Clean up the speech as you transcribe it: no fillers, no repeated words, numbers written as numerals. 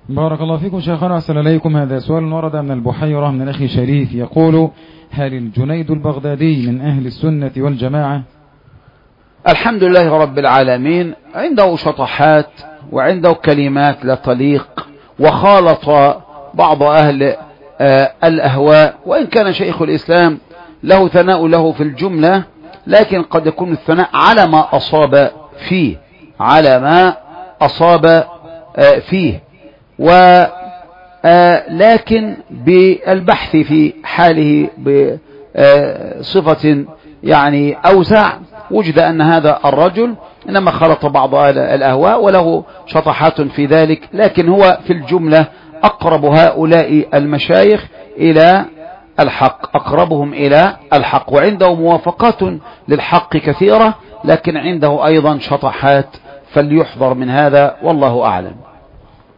بارك الله فيكم شيخنا، أحسن إليكم. هذا سؤال ورد من البحيرة من الأخي شريف يقول: هل الجنيد البغدادي من أهل السنة والجماعة؟ الحمد لله رب العالمين، عنده شطحات وعنده كلمات لا تليق، وخالط بعض أهل الأهواء، وإن كان شيخ الإسلام له ثناء له في الجملة، لكن قد يكون الثناء على ما أصاب فيه، على ما أصاب فيه، ولكن بالبحث في حاله بصفة يعني أوسع وجد أن هذا الرجل إنما خلط بعض الأهواء وله شطحات في ذلك، لكن هو في الجملة أقرب هؤلاء المشايخ إلى الحق، أقربهم إلى الحق، وعنده موافقات للحق كثيرة، لكن عنده أيضا شطحات، فليحذر من هذا، والله أعلم.